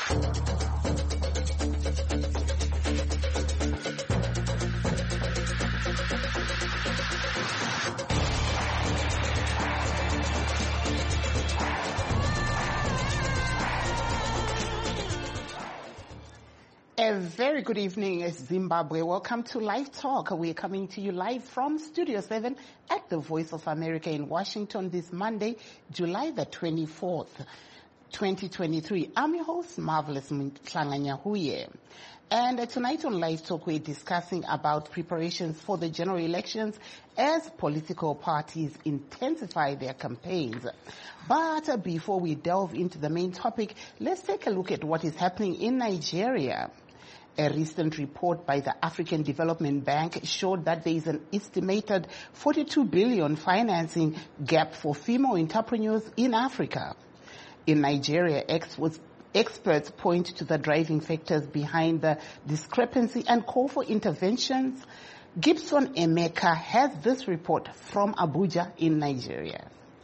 A very good evening, Zimbabwe. Welcome to Live Talk. We're coming to you live from Studio 7 at the Voice of America in Washington this Monday, July the 24th, 2023. I'm your host, Marvelous Mtlanganyahuye. And tonight on Live Talk, we're discussing about preparations for the general elections as political parties intensify their campaigns. But before we delve into the main topic, let's take a look at what is happening in Nigeria. A recent report by the African Development Bank showed that there is an estimated 42 billion financing gap for female entrepreneurs in Africa. In Nigeria, experts point to the driving factors behind the discrepancy and call for interventions. Gibson Emeka has this report from Abuja in Nigeria.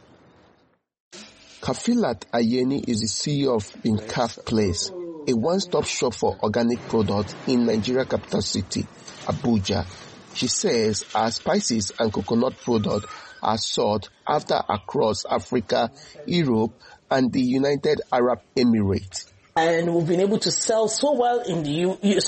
Kafilat Ayeni is the CEO of Binkaf Place, a one-stop shop for organic products in Nigeria capital city, Abuja. She says our spices and coconut products are sought after across Africa, Europe, and the United Arab Emirates. And we've been able to sell so well in the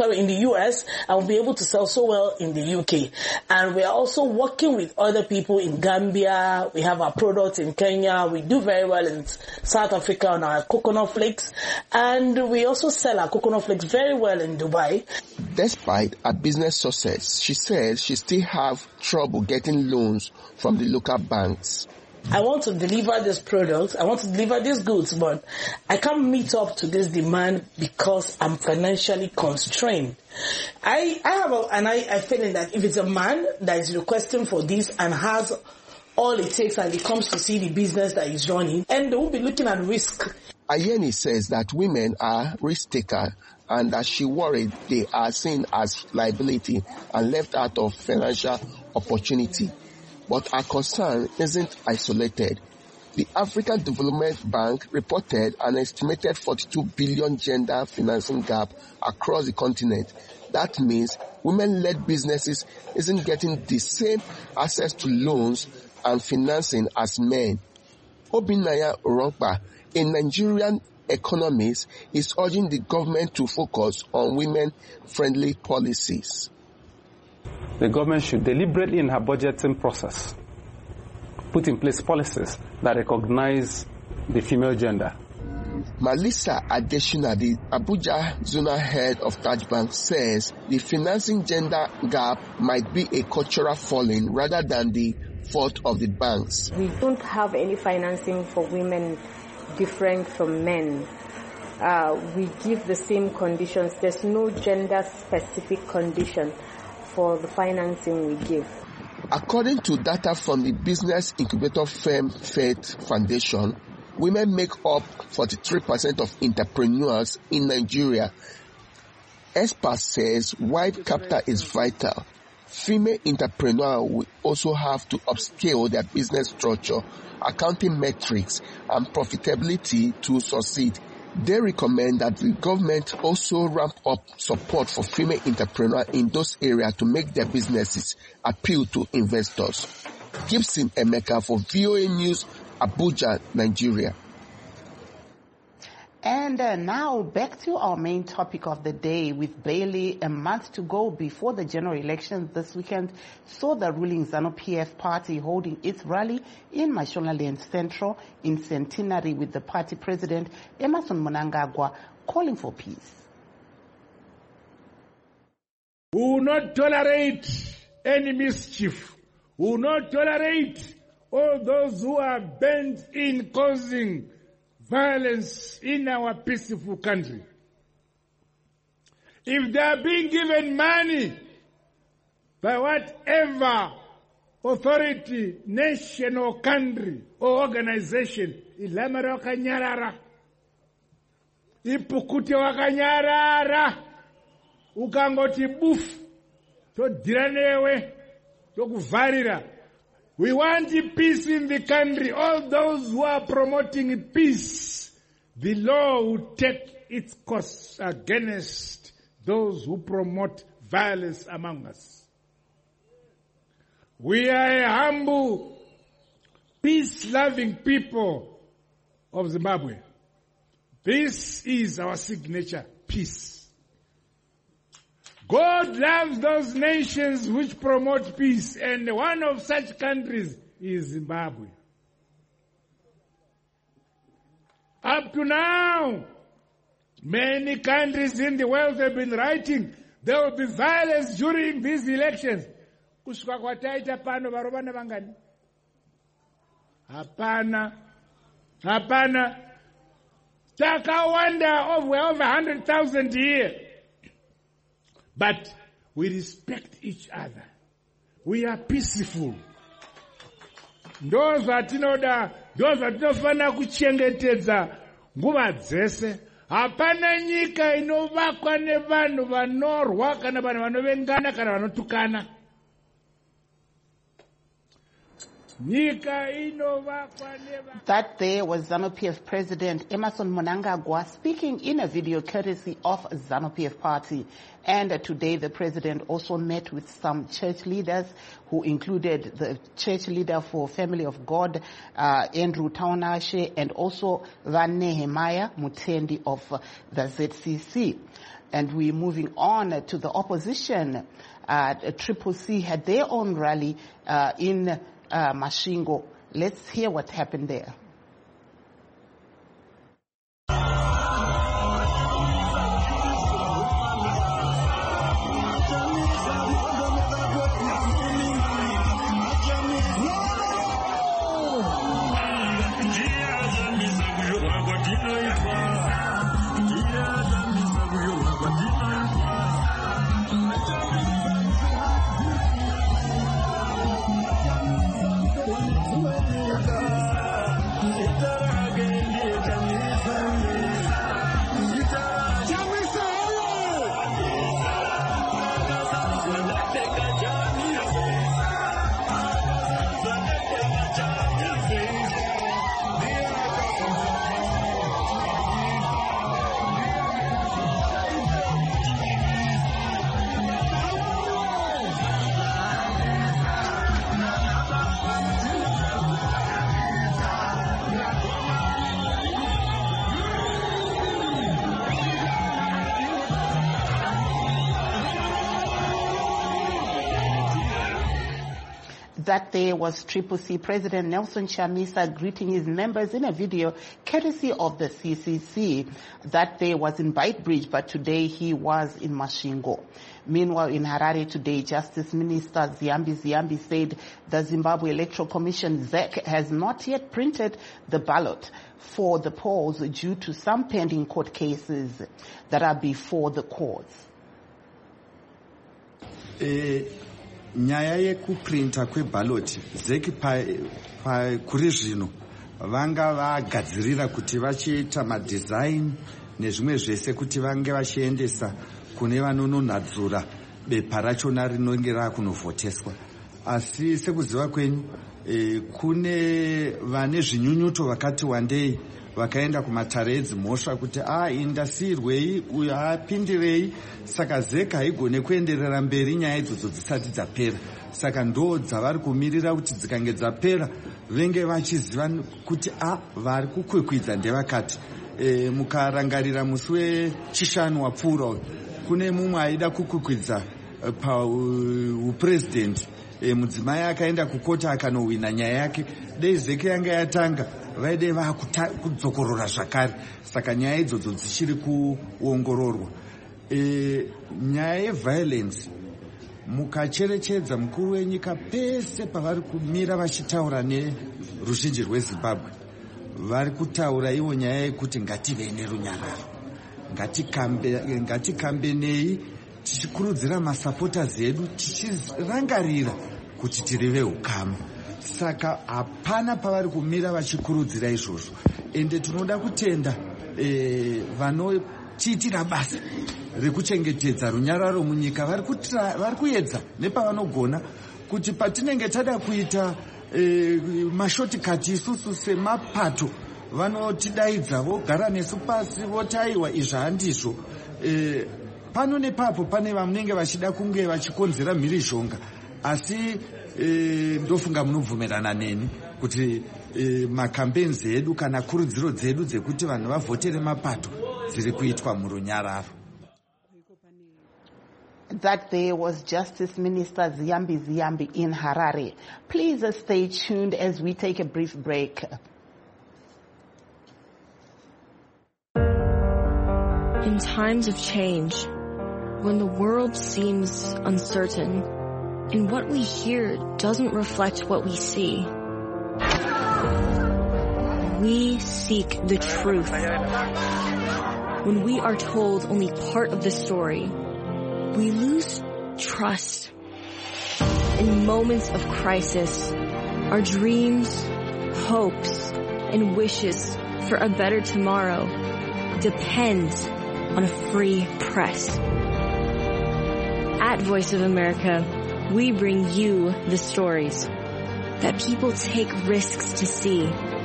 US, and we'll be able to sell so well in the UK. And we are also working with other people in Gambia. We have our products in Kenya. We do very well in South Africa on our coconut flakes. And we also sell our coconut flakes very well in Dubai. Despite her business success, she says she still have trouble getting loans from the local banks. I want to deliver this product, I want to deliver these goods, but I can't meet up to this demand because I'm financially constrained. I have a feeling that if it's a man that is requesting for this and has all it takes and he comes to see the business that he's running, and they will be looking at risk. Ayeni says that women are risk takers and that she worried they are seen as liability and left out of financial opportunity. But our concern isn't isolated. The African Development Bank reported an estimated 42 billion gender financing gap across the continent. That means women-led businesses isn't getting the same access to loans and financing as men. Obinaya Orokpa, a Nigerian economist, is urging the government to focus on women-friendly policies. The government should deliberately in her budgeting process put in place policies that recognize the female gender. Malisa Adeshina, the Abuja zonal head of Taj Bank, says the financing gender gap might be a cultural falling rather than the fault of the banks. We don't have any financing for women different from men. We give the same conditions. There's no gender-specific condition for the financing we give. According to data from the business incubator firm Faith Foundation, women make up 43% of entrepreneurs in Nigeria. Experts says while capital is vital, female entrepreneurs will also have to upscale their business structure, accounting metrics, and profitability to succeed. They recommend that the government also ramp up support for female entrepreneurs in those areas to make their businesses appeal to investors. Gibson Emeka for VOA News, Abuja, Nigeria. And now back to our main topic of the day. With barely a month to go before the general elections this weekend, saw the ruling ZANU-PF party holding its rally in Mashonaland Central in Centenary with the party president Emmerson Mnangagwa calling for peace. We will not tolerate any mischief. We will not tolerate all those who are bent in causing violence in our peaceful country. If they are being given money by whatever authority, nation or country or organization, ilamara wakanyarara, ipukute wakanyarara, ukangoti buf, to diranewe, to kuvarira. We want peace in the country. All those who are promoting peace, the law will take its course against those who promote violence among us. We are a humble, peace-loving people of Zimbabwe. This is our signature, peace. God loves those nations which promote peace, and one of such countries is Zimbabwe. Up to now, many countries in the world have been writing there will be violence during these elections. Kushuka kwataita pano varobana vangani? Hapana. Takawanda over 100,000 here. But we respect each other. We are peaceful. Those vatinofana kuchengetedza nguva dzese. Hapana nyika inovakwa nevanhu vanorwa kana vanhu vanovengana kana vanotukana. That there was ZANU-PF President Emmerson Mnangagwa speaking in a video courtesy of ZANU-PF Party. And today the president also met with some church leaders who included the church leader for Family of God, Andrew Taunashe, and also Van Nehemiah Mutendi of the ZCC. And we're moving on to the opposition. Triple C had their own rally in Mashingo. Let's hear what happened there. That there was Triple C President Nelson Chamisa greeting his members in a video courtesy of the CCC. That day was in Beitbridge, but today he was in Mashingo. Meanwhile, in Harare today, Justice Minister Ziyambi said the Zimbabwe Electoral Commission, ZEC, has not yet printed the ballot for the polls due to some pending court cases that are before the courts. Nyaya yekuprinta kwebhaloti zeki kuri zvino vanga vagadzirira kuti vachiita madesign nezvimwe zvese kuti vange vachiendesa kune vanononhadzura bepa rachona rinonge rakunovhoteswa. Asi sekuziva kwenyu kune vane zvinyunyuto vakati wandei vakaenda kumatare edzimhosva kuti indasirwei uyo apindirei, saka zeka haigone kuenderera mberi nyaya idzodzo dzisati dzapera. Saka ndo dzavari kumirira kuti dzikange dzapera venge vachiziva kuti vari kukwikwidza ndevakati. Mukarangarira musi wechishanu wapfuura kune mumwe aida kukwikwidza pauprezidendi, mudzimai akaenda kukota akanowina nyaya yake. Dei zeke yanga yatanga vaide vakudzokorora zvakare, saka nyaya idzodzo dzichiri kuongororwa. Nyaya yeviolence mukacherechedza mukuru wenyika pese pavari kumira vachitaura neruzhinji rwezimbabwe vari kutaura ivo nyaya yekuti ngative nerunyararo, ngatikambenei tichikurudzira masupporters edu tichirangarira kuti tiri veukama. Saka hapana pavari kumira vachikurudzira izvozvo, ende tinoda kutenda vanotiitira basa rekuchengetedza runyararo munyika vari kuedza nepavanogona kuti patinenge tada kuita mashotikati isusu semapato vanotidaidza vogara nesu pasi votaiwa izvi handizvo. Pano nepapo pane vanenge vachida kunge vachikonzera mhirizhonga, asi ndofunga munobvumirana neni kuti macampaigns edu kana kurudziro dzedu dzekuti vanhu vavhotere mapato dziri kuitwa murunyararo. That there was Justice Minister Ziyambi in Harare. Please stay tuned as we take a brief break. In times of change, when the world seems uncertain and what we hear doesn't reflect what we see, we seek the truth. When we are told only part of the story, we lose trust. In moments of crisis, our dreams, hopes, and wishes for a better tomorrow depend on a free press. At Voice of America, we bring you the stories that people take risks to see.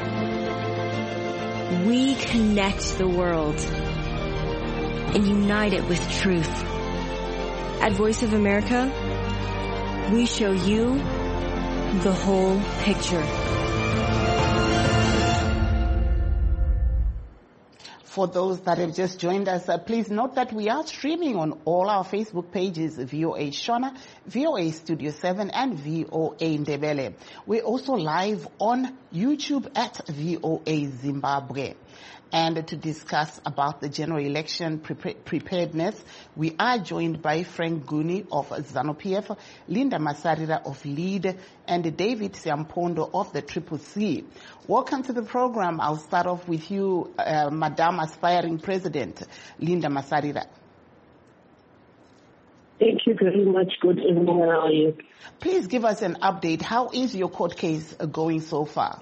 We connect the world and unite it with truth. At Voice of America, we show you the whole picture. For those that have just joined us, please note that we are streaming on all our Facebook pages, VOA Shona, VOA Studio 7, and VOA Ndebele. We're also live on YouTube at VOA Zimbabwe. And to discuss about the general election preparedness, we are joined by Frank Guni of ZANU-PF, Linda Masarira of LEAD, and David Siampondo of the CCC. Welcome to the program. I'll start off with you, Madam Aspiring President, Linda Masarira. Thank you very much. Good evening. How are you? Please give us an update. How is your court case going so far?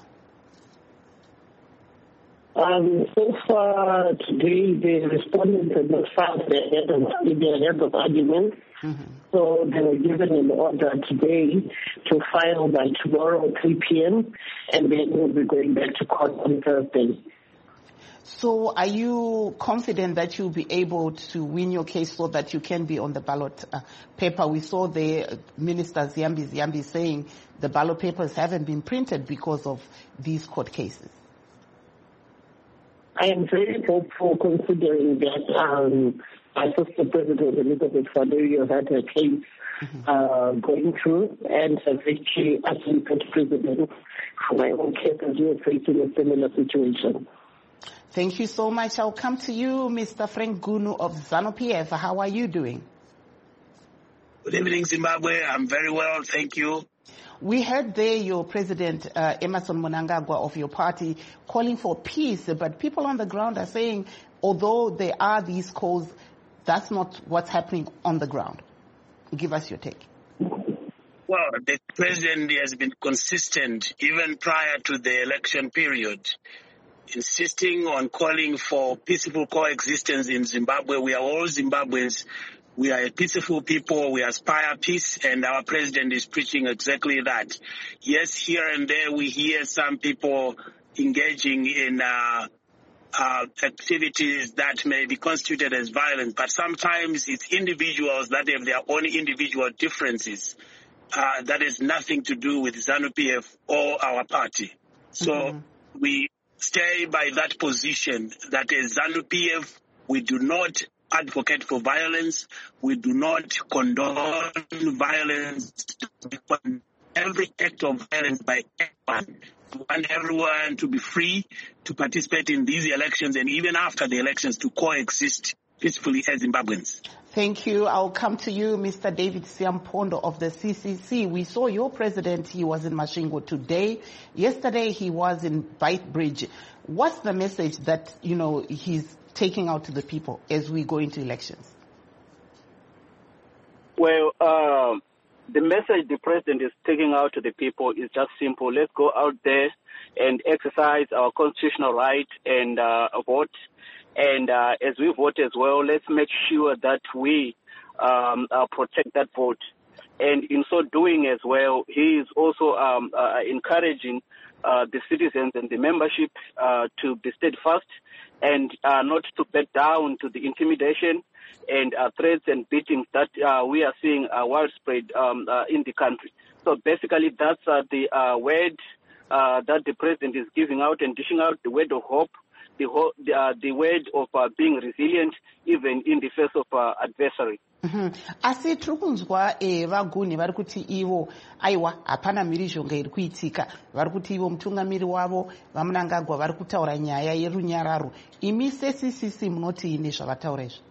So far today, the respondents have not filed their head of arguments. So they were given an order today to file by tomorrow 3 p.m. and then we'll be going back to court on Thursday. So are you confident that you'll be able to win your case so that you can be on the ballot paper? We saw the Minister Ziyambi saying the ballot papers haven't been printed because of these court cases. I am very hopeful considering that Assistant President Elizabeth Faderio had her case going through and has actually asked President for my own case as we are facing a similar situation. Thank you so much. I'll come to you, Mr. Frank Gunu of ZANU-PF. How are you doing? Good evening, Zimbabwe. I'm very well, thank you. We heard there your President Emmerson Mnangagwa of your party calling for peace, but people on the ground are saying, although there are these calls, that's not what's happening on the ground. Give us your take. Well, the President has been consistent even prior to the election period, insisting on calling for peaceful coexistence in Zimbabwe. We are all Zimbabweans. We are a peaceful people. We aspire peace, and our president is preaching exactly that. Yes, here and there we hear some people engaging in activities that may be constituted as violent, but sometimes it's individuals that have their own individual differences. That has nothing to do with ZANU-PF or our party. So we stay by that position that as ZANU-PF, we do not advocate for violence. We do not condone violence. Every act of violence by anyone. We want everyone to be free to participate in these elections and even after the elections to coexist peacefully as Zimbabweans. Thank you. I'll come to you, Mr. David Siampondo of the CCC. We saw your president. He was in Masvingo today. Yesterday he was in Beitbridge. What's the message that, he's taking out to the people as we go into elections? Well, the message the president is taking out to the people is just simple. Let's go out there and exercise our constitutional right and vote. And as we vote as well, let's make sure that we protect that vote. And in so doing as well, he is also encouraging the citizens and the membership to be steadfast and not to back down to the intimidation and threats and beatings that we are seeing widespread in the country. So basically, that's the word that the president is giving out and dishing out, the word of hope, the word of being resilient even in the face of adversary. Asi tiri kunzwa vaguni vari kuti ivo aiwa hapana mhirizhonga iri kuitika, vari kuti ivo mutungamiri wavo vamunangagwa vari kutaura nyaya yerunyararo. Imi seCCC munoti nezvavataura izvi?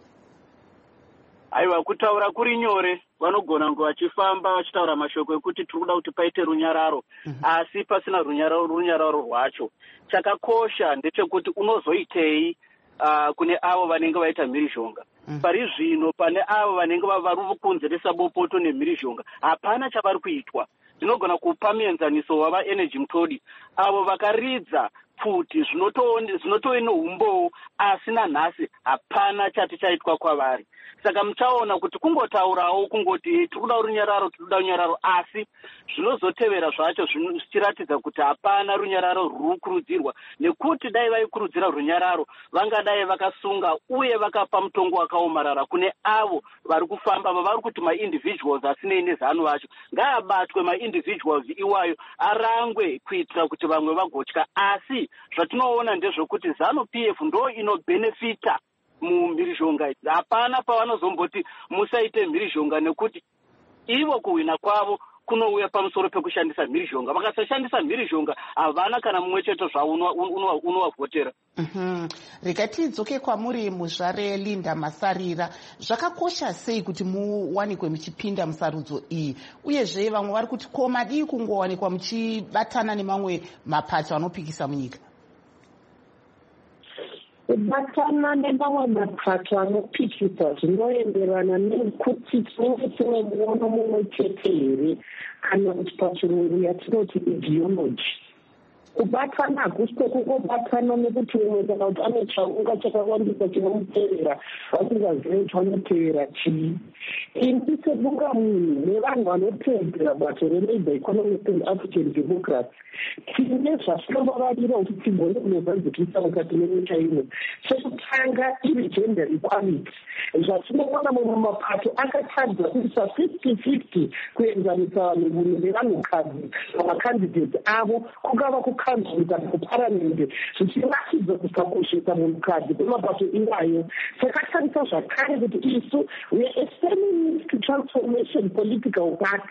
Aiwa, kutaura kuri nyore, vanogona ngo vachifamba vachitaura mashoko ekuti tiri kuda kuti paite runyararo, asi pasina runyararo rwacho. Chakakosha ndechekuti unozoitei kune avo vanenge vaita mhirizhonga. Pari zvino pane avo vanenge vari kunzeresa bopoto nemhirizhonga, hapana chavari kuitwa. Ndinogona kupa muenzaniso wava Energy Mtodi, avo vakaridza pfuti zvinotove neumbowo, asi nanhasi hapana chati chaitwa kwavari. Saka muchaona kuti kungotaurawo kungoti tiri kuda runyararo, tiri kuda runyararo, asi zvinozotevera zvacho zvichiratidza kuti hapana runyararo ruri kukurudzirwa, nekuti dai vaikurudzira runyararo vangadai vakasunga uye vakapa mutongo wakaomarara kune avo vari kufamba vavari kuti ma-individuals asinei nezano vacho. Ngaabatwe ma-individuals iwayo, arangwe kuitira kuti vamwe vagotya, asi zvatinoona ndezvokuti ZANU-PF ndo inobhenefita mumhirizhonga. Hapana pavanozomboti musaite mhirizhonga, nekuti ivo kuwina kwavo kunouya pamusoro pekushandisa mhirizhonga. Vakasashandisa mhirizhonga havana kana mumwe chete zvavo unovavhotera. Rekatidzoke kwamuri muzvare Linda Masarira, zvakakosha sei kuti muwanikwe muchipinda musarudzo iyi, uyezve vamwe vari kuti ko madii kungowanikwa muchibatana nemamwe mapato anopikisa munyika? Kubatana nemamwe mapato anopikisa zvinoenderana nekuti tinenge tine muono mumwe chete here, kana kuti pachirungu yatinoti ideology. Kubatana hakusiko kungobatana nekuti umwe kana kuti ane chaunga chakawandisa chinomuteerera vasingazivi kuti vanoteera chii. Imi sebungamunhu nevanhu vanoteedzera bato reLabour Economic and African Democracy tine zvatinombavarira kuti tigone kunozanzikisa mukati menyika ino. Chekutanga iri gender equality, zvatinoona mumwe mapato akatadza kuisa 50-50 kuenzanisa vanhurume nevanhukadzi pamakandidates avo, kungava kukanzuru kana kuparamende, zvichiratidza kusakoshesa munhukadzi kwemapato iwayo. Takatarisa zvakare kuti isu we are a feminist transformation political party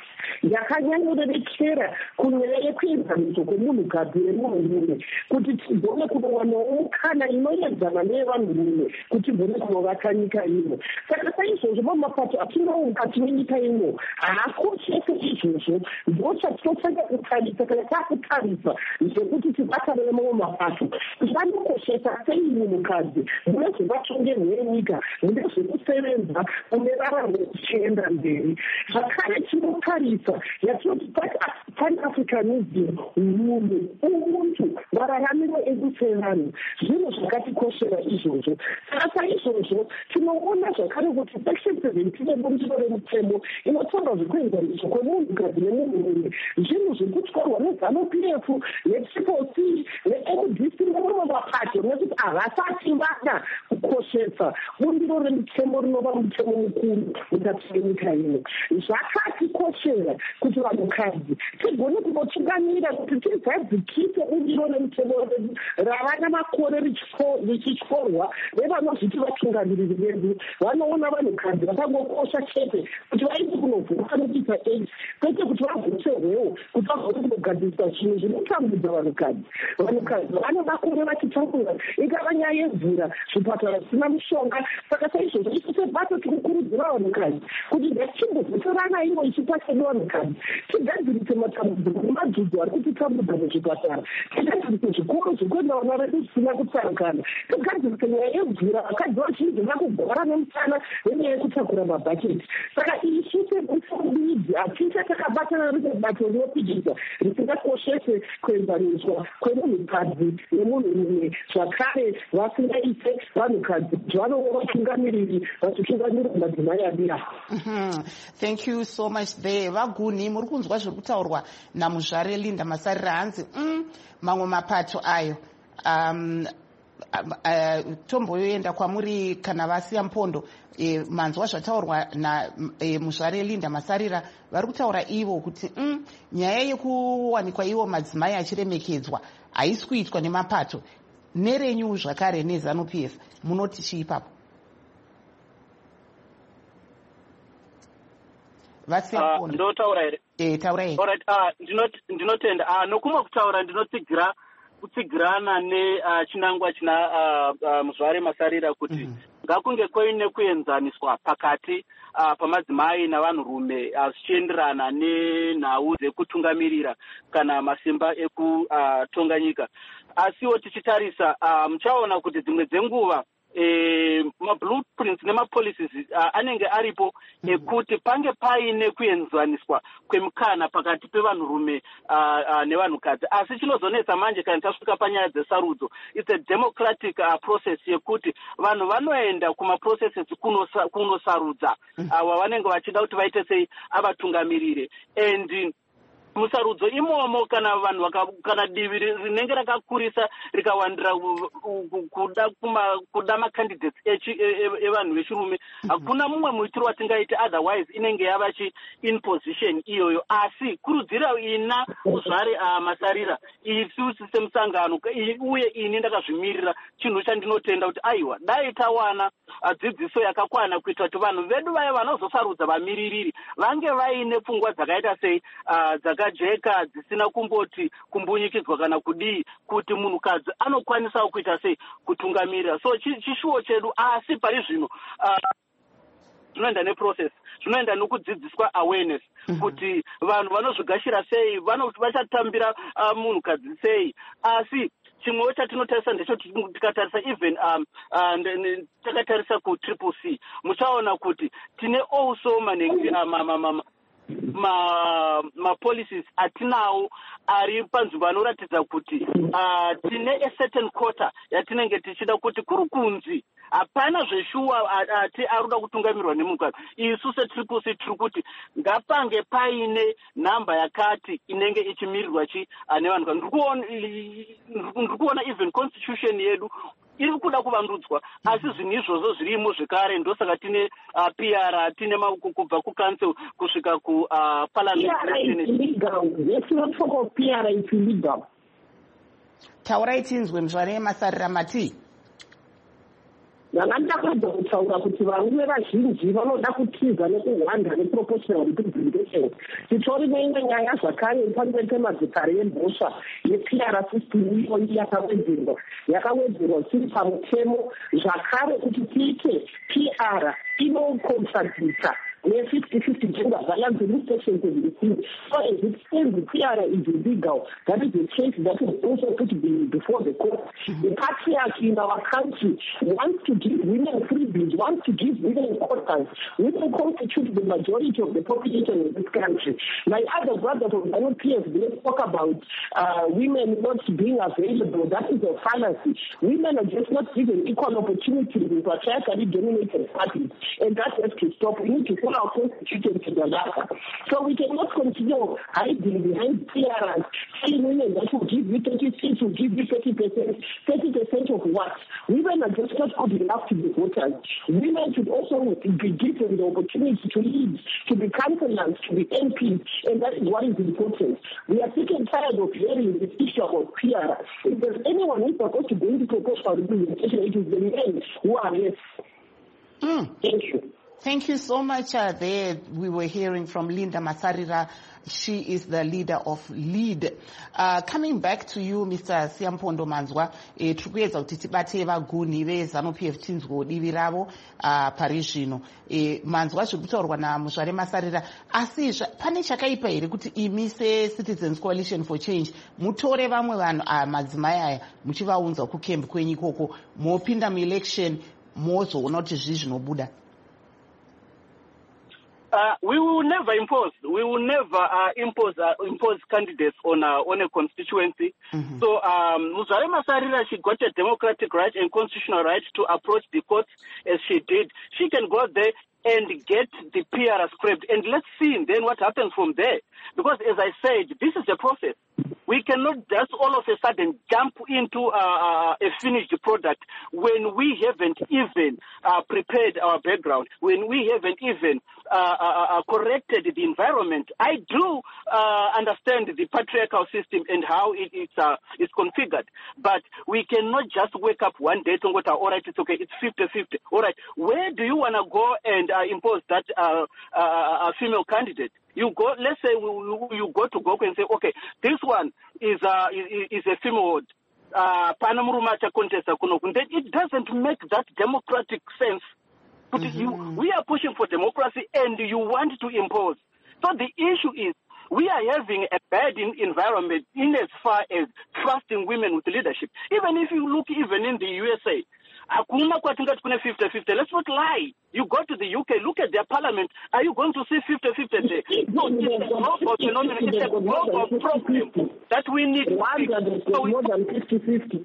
yakanyanyorerekera kunyaya yekuenzaniso kwemunhukadzi nemunhurume, kuti tigone kunowanawo mukana inoedzana nevanhurume kuti tigone kunovaka nyika ino. Saka saizvozvo mamapato atinawo mukati menyika ino haakoshese izvozvo, ndo chatinotanga kutarisa kana taakutarisa zvekuti tibatane nemamwe mapato. Zvanokoshesa sei munhukadzi mune zvevatongerwi venyika, mune zvekusevenza, mune raramo tichienda mberi. Zvakare tinotarisa yatinoti pan-Africanism, umwe, ubuntu, mararamiro edu sevanhu, zvinhu zvakatikoshera izvozvo. Saka saizvozvo tinoona zvakare kuti section 17 yebundiro remutemo inotaura zvekuenzaniso kwemunhukadzi nemunhurume, zvinhu zvekutyorwa neZANU-PF neTriple C neMDC nemamwe mapato, nekuti havasati vada kukoshesa bundiro remutemo rinova mutemo mukuru mukati menyika ino. Zvakatikoshera kuti vanhukadzi tigone kunotungamira kuti tigadzikise bundiro remutemo rava namakore richityorwa nevanozviti vatungamiriri vedu. Vanoona vanhukadzi vakangokosha chete kuti vaende kunovhura nekuita AIDS, kwete kuti vavhutserwewo kuti vagone kunogadzirisa zvinhu zvinotambudza vanhukadzi. Vanhukadzi vane makore vachitambura, ingava nyaya yemvura, zvipatara zvisina mishonga. Saka saizvozvo isu sebato tikukurudzira vanhukadzi kuti ngatichimbovhutirana ivo ichipa chedu vanhukadzi, tigadzirise matambudziko nemadzidzo ari kutitambudza muzvipatara, tigadzirise zvikoro zvekuenda vana vedu zvisina kutsarukana, tigadzirise nyaya yemvura, vakadzi vazhinji vakugwara nemusana nenyaya yekutakura mabhaketi. Saka isu sebudzi hatisa takabatana risebato rinopidisa risingakoshese kuenzaniswa kwemunhukadzi nemunhurume, zvakare vasingaise vanhukadzi kuti vanova vatungamiriri vachitungamirira madzimai adira. Thank you so much there. Vaguni, muri kunzwa zviri kutaurwa namuzvare Linda Masarira hanzi mamwe mapato ayo tomboyoenda kwamuri kana vasiya mpondo manzwa zvataurwa namuzvare Linda Masarira. Vari kutaura ivo kuti nyaya yekuwanikwa ivo madzimai achiremekedzwa haisi kuitwa nemapato. Nerenyu zvakare neZANU-PF munoti chii ipapo? Ndotaura here? Taurai. Alright, ndinotenda nokumwe kutaura kutsigirana nechinangwa china muzvare Masarira kuti ngakunge koine kuenzaniswa pakati pamadzimai navanhurume zvichienderana nenhau dzekutungamirira kana masimba ekutonga nyika. Asiwo tichitarisa muchaona kuti dzimwe dzenguva mablueprints nemapolicies anenge aripo ekuti pange paine kuenzaniswa kwemukana pakati pevanhurume nevanhukadzi. Asi chinozonetsa manje kana tasvika panyaya dzesarudzo, it's a democratic process yekuti vanhu vanoenda kumaprocesses kunosarudza ava vanenge vachida kuti vaite sei avatungamirire. And musarudzo imomo kana vanhu kana divi rinenge rakakurisa rikawandira kuda macandidates evanhu vechirume, hakuna mumwe muitiro watingaite otherwise inenge yava in position iyoyo. Asi kurudzira ina muzvare Masarira isusu semusangano uye ini ndakazvimirira chinhu chandinotenda kuti aiwa dai tawana dzidziso yakakwana kuita kuti vanhu vedu vaya vanozosarudza vamiririri vange vaine pfungwa dzakaita sei dzakajeka dzisina kumboti kumbunyikidzwa kana kudii, kuti munhukadzi anokwanisawo kuita sei kutungamirira. So chishuwo chedu. Asi pari zvino zvinoenda neprocess, zvinoenda nokudzidziswa awareness kuti vanhu vanozvigashira sei, vachatambira munhukadzi sei. Asi chimwewo chatinotarisa ndecho tikatarisa even takatarisa kuCCC muchaona kuti tine also manenge policies atinawo ari panzvimbo anoratidza kuti tine a certain quota yatinenge tichida kuti kuri kunzi hapana zveshuwa ati aruda kutungamirwa nemunhukadzi. Isu seCCC tiri kuti ngapange paine nhamba yakati inenge ichimirirwa nevanhukadzi. Ndiri kuona even constitution yedu iri kuda kuvandudzwa, asi zvinhu izvozvo zvirimo zvekare. Ndosaka tine PR, tine kubva kucouncil kusvika kuparliament. Taurai tinzwe muzvare Masarira mati. Ndakadza kutaura kuti varume vazhinji vanoda kutiza nekuhwanda neproportional representation. Titori neimwe nyaya zvakare panze pemadzitare yembosha yePR system iyo yakawedzerwa tiri pamutemo zvakare kuti tiite PR inokontradicta ne-50-50 gender balance in section 17. So as it stands, the PR is illegal. That is a case that is also put before the court. The patriarchy in our country wants to give women freebies, wants to give women quotas. Women constitute the majority of the population in this country. My other brother from ZANU-PF, they spoke about women not being available. That is a fallacy. Women are just not given equal opportunity in patriarchally dominated parties. And that has to stop. We need to our constitution to the latter. So we cannot continue hiding behind PRs, telling women that will give you 30%, will give you 30%. 30% of what? Women are just not good enough to be voters. Women should also be given the opportunity to lead, to be councillors, to be MPs, and that is what is important. We are sick and tired of hearing this issue about PR. If there's anyone who's supposed to bring the proposal representation, it is the men who are left. Thank you. Thank you so much. There we were hearing from Linda Masarira. She is the leader of LEAD. Coming back to you, Mr. Siampondo Manzwa, tikuedza kuti tibate vaguni veZANU-PF tinzwo divi ravo pari zvino. Manzwa zviri kutaurwa namuzvare Masarira, asi pane chakaipa here kuti imi seCitizens Coalition for Change mutore vamwe vanhu madzimai aya muchivaunza kukembi kwenyu ikoko, mopinda muelection mozoona kuti zvii zvinobuda? We will never impose. We will never impose candidates on a constituency. So Muzvare Masarira, she got a democratic right and constitutional right to approach the courts as she did. She can go there and get the PR scrapped, and let's see then what happens from there. Because as I said, this is a process. We cannot just all of a sudden jump into a finished product when we haven't even prepared our background, when we haven't even corrected the environment. I do understand the patriarchal system and how it's configured, but we cannot just wake up one day and go, all right, it's okay, it's 50-50. All right, where do you want to go and impose that female candidate? You go, let's say you go to Goku and say, okay, this one is a female Panamurumata contest. It doesn't make that democratic sense. But we are pushing for democracy and you want to impose. So the issue is we are having a bad environment in as far as trusting women with leadership. Even if you look even in the USA, 50-50. Let's not lie. You go to the UK, look at their parliament. Are you going to see 50-50 there? No, it's a global phenomenon. It's a global problem that we need to fix. So more than 50-50.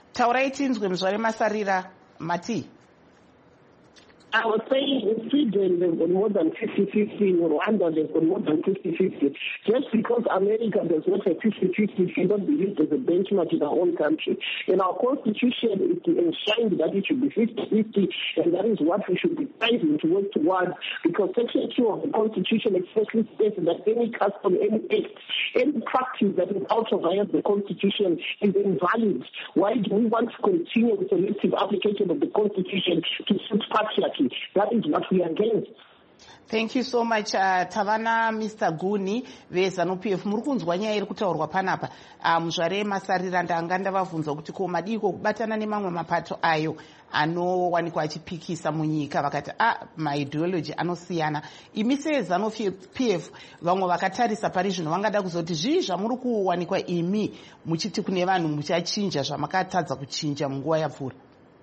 Mati. I was saying in Sweden they've got more than 50-50, in Rwanda they've got more than 50-50. Just because America does not have 50-50 should not be used as a benchmark in our own country. In our constitution it enshrined that it should be 50-50, and that is what we should be striving to work towards, because Section 2 of the Constitution expressly states that any custom, any act, any practice that is out of the Constitution is invalid. Why do we want to continue with selective application of the Constitution to suit patriarchy? That is what we are against. Thank you so much. Tavana Mr. Guni veZANU-PF muri kunzwa nyaya iri kutaurwa panapa. Muzvare Masarira ndanga ndavabvunza kuti ko madiko kubatana nemamwe mapato ayo anowanikwa achipikisa munyika vakati maideology anosiyana. Imi seZANU-PF vamwe vakatarisa pari zvino vangada kuzoti zvii zvamuri kuwanikwa imi muchiti kune vanhu muchachinja zvamakatadza kuchinja munguva yapfuura?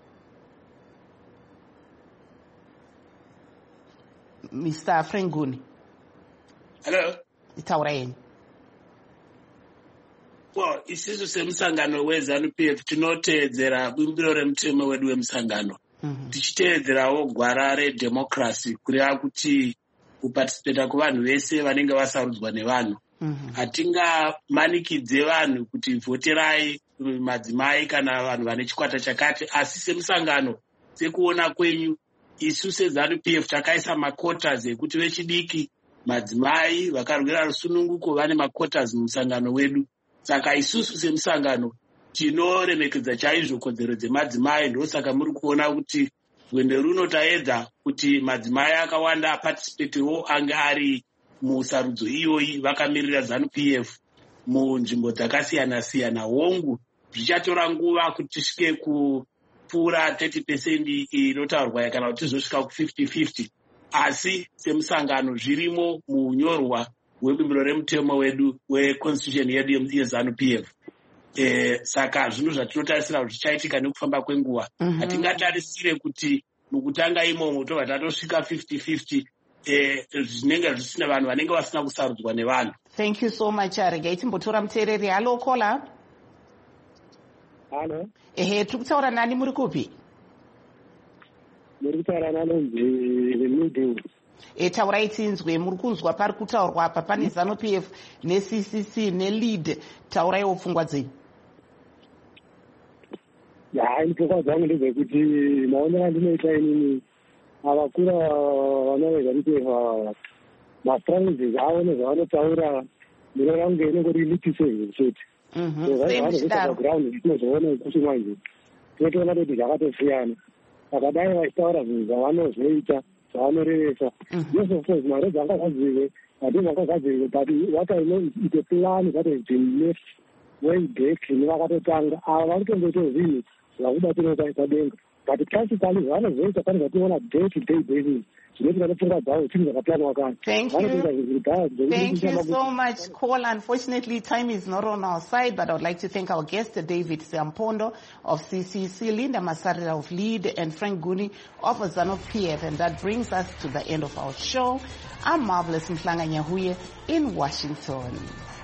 Mr. Frenguni. Hello. Itauraeni. Well, isisu semusangano weZANU-PF tinoteedzera bumbiro remutemo wedu wemusangano. Tichiteedzerawo gwara redemocracy kureva kuti kuparticipata kuvanhu vese vanenge vasarudzwa nevanhu. Hatingamanikidze vanhu kuti vhoterai madzimai kana vanhu vane chikwata chakati, asi semusangano sekuona kwenyu isu seZANU-PF takaisa maquotas ekuti vechidiki, madzimai vakarwira rusununguko vane maquotas mumusangano wedu. Saka isusu semusangano tinoremekedza chaizvo kodzero dzemadzimai, ndosaka muri kuona kuti gwende runo taedza kuti madzimai akawanda aparticipatewo ange ari musarudzo iyoyi vakamirira ZANU-PF munzvimbo dzakasiyana siyana. Hongu zvichatora nguva kuti tisvike kupfuura 30% inotaurwa kana kuti tizosvika ku50-50, asi semusangano zvirimo munyorwa webumbiro remutemo wedu weconstitution yedu yeZANU-PF. Saka zvinhu zvatinotarisira kuti zvichaitika nekufamba kwenguva. Hatingatarisire kuti mukutanga imomo tobva tatosvika 50-50 zvinenge zvisina vanhu vanenge vasina kusarudzwa nevanhu. Thank you so much. Regai timbotora muteereri. Hello caller. Hello. Tiri kutaura nani, muri kupi? Muri kutaura nanonzi Middle. Taurai tinzwe, muri kunzwa pari kutaurwa apa pane ZANU-PF neCCC neLead. Tauraiwo pfungwa dzenyu. Pfungwa dzangu ndedzekuti maonero andinoita inini avakura vanovezANU-PF mastrategies avo nezvavanotaura miro rangu inongori litisezvo chete. Vanozoita paground tinozoona ikuti manje tinotoona kuti zvakatosiyana. Vakadai vachitaura zvinhu zvavanozoita zvavanorevesa. Yes, of course, mari dzangagadziwe hatinangagadziwe, but what I know is a plan that has been left way back nevakatotanga. Ava vari kutongoita zvinhu zvakuda tinoita padenga, but practically zvavanozoita pane zvationa day to day basis. Thank you so much, Cole. Unfortunately, time is not on our side, but I would like to thank our guests, David Siampondo of CCC, Linda Masarira of Lead, and Frank Guni of ZANU-PF. And that brings us to the end of our show. I'm Marvelous Mhlanga Nyahuye in Washington.